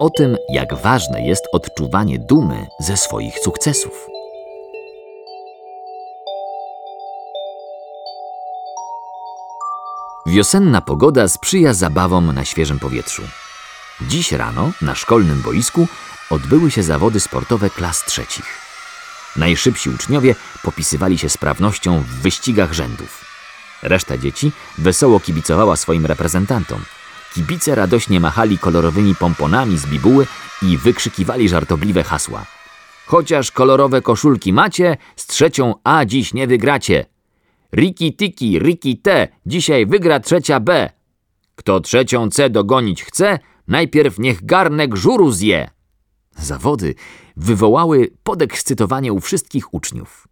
o tym, jak ważne jest odczuwanie dumy ze swoich sukcesów. Wiosenna pogoda sprzyja zabawom na świeżym powietrzu. Dziś rano na szkolnym boisku odbyły się zawody sportowe klas trzecich. Najszybsi uczniowie popisywali się sprawnością w wyścigach rzędów. Reszta dzieci wesoło kibicowała swoim reprezentantom. Kibice radośnie machali kolorowymi pomponami z bibuły i wykrzykiwali żartobliwe hasła. Chociaż kolorowe koszulki macie, z trzecią A dziś nie wygracie. Riki tiki, riki te, dzisiaj wygra trzecia B. Kto trzecią C dogonić chce, najpierw niech garnek żuru zje. Zawody wywołały podekscytowanie u wszystkich uczniów.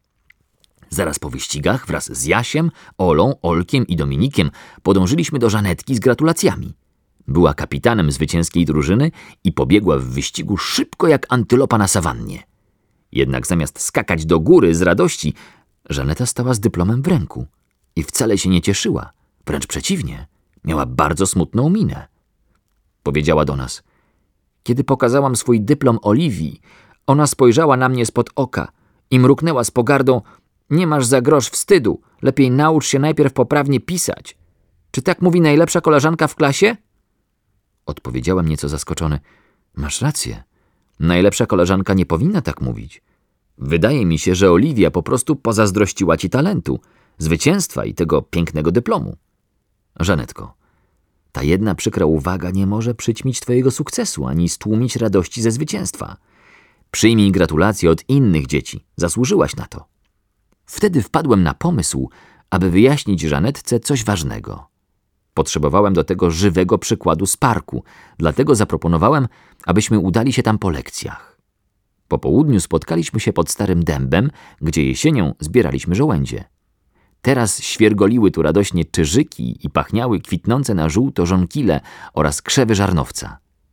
Zaraz po wyścigach wraz z Jasiem, Olą, Olkiem i Dominikiem podążyliśmy do Żanetki z gratulacjami. Była kapitanem zwycięskiej drużyny i pobiegła w wyścigu szybko jak antylopa na sawannie. Jednak zamiast skakać do góry z radości, Żaneta stała z dyplomem w ręku i wcale się nie cieszyła. Wręcz przeciwnie, miała bardzo smutną minę. Powiedziała do nas: kiedy pokazałam swój dyplom Oliwii, ona spojrzała na mnie spod oka i mruknęła z pogardą: nie masz za grosz wstydu, lepiej naucz się najpierw poprawnie pisać. Czy tak mówi najlepsza koleżanka w klasie? Odpowiedziałem nieco zaskoczony: masz rację, najlepsza koleżanka nie powinna tak mówić. Wydaje mi się, że Oliwia po prostu pozazdrościła ci talentu, zwycięstwa i tego pięknego dyplomu. Żanetko, ta jedna przykra uwaga nie może przyćmić twojego sukcesu, ani stłumić radości ze zwycięstwa. Przyjmij gratulacje od innych dzieci, zasłużyłaś na to. Wtedy wpadłem na pomysł, aby wyjaśnić Żanetce coś ważnego. Potrzebowałem do tego żywego przykładu z parku, dlatego zaproponowałem, abyśmy udali się tam po lekcjach. Po południu spotkaliśmy się pod starym dębem, gdzie jesienią zbieraliśmy żołędzie. Teraz świergoliły tu radośnie czyżyki i pachniały kwitnące na żółto żonkile oraz krzewy żarnowca.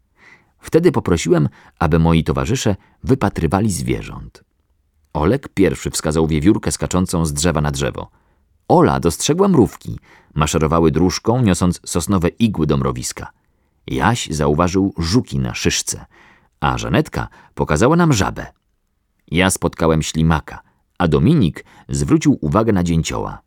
Wtedy poprosiłem, aby moi towarzysze wypatrywali zwierząt. Olek pierwszy wskazał wiewiórkę skaczącą z drzewa na drzewo. Ola dostrzegła mrówki, maszerowały dróżką, niosąc sosnowe igły do mrowiska. Jaś zauważył żuki na szyszce, a Żanetka pokazała nam żabę. Ja spotkałem ślimaka, a Dominik zwrócił uwagę na dzięcioła.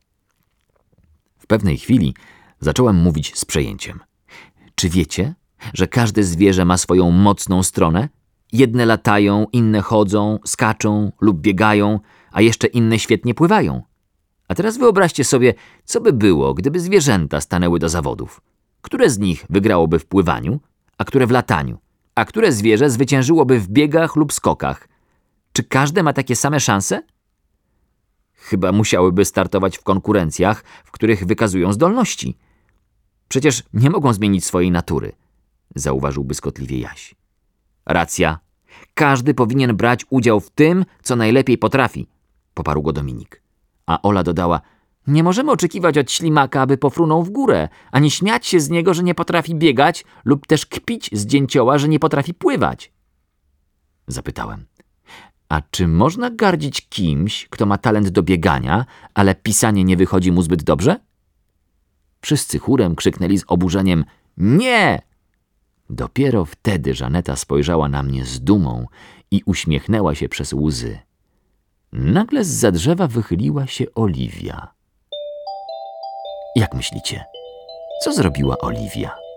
W pewnej chwili zacząłem mówić z przejęciem. Czy wiecie, że każde zwierzę ma swoją mocną stronę? Jedne latają, inne chodzą, skaczą lub biegają, a jeszcze inne świetnie pływają. A teraz wyobraźcie sobie, co by było, gdyby zwierzęta stanęły do zawodów. Które z nich wygrałoby w pływaniu, a które w lataniu? A które zwierzę zwyciężyłoby w biegach lub skokach? Czy każde ma takie same szanse? Chyba musiałyby startować w konkurencjach, w których wykazują zdolności. Przecież nie mogą zmienić swojej natury, zauważył błyskotliwie Jaś. Racja. Każdy powinien brać udział w tym, co najlepiej potrafi, poparł go Dominik. A Ola dodała: nie możemy oczekiwać od ślimaka, aby pofrunął w górę, ani śmiać się z niego, że nie potrafi biegać, lub też kpić z dzięcioła, że nie potrafi pływać. Zapytałem: a czy można gardzić kimś, kto ma talent do biegania, ale pisanie nie wychodzi mu zbyt dobrze? Wszyscy chórem krzyknęli z oburzeniem: nie! Dopiero wtedy Żaneta spojrzała na mnie z dumą i uśmiechnęła się przez łzy. Nagle zza drzewa wychyliła się Oliwia. Jak myślicie, co zrobiła Oliwia?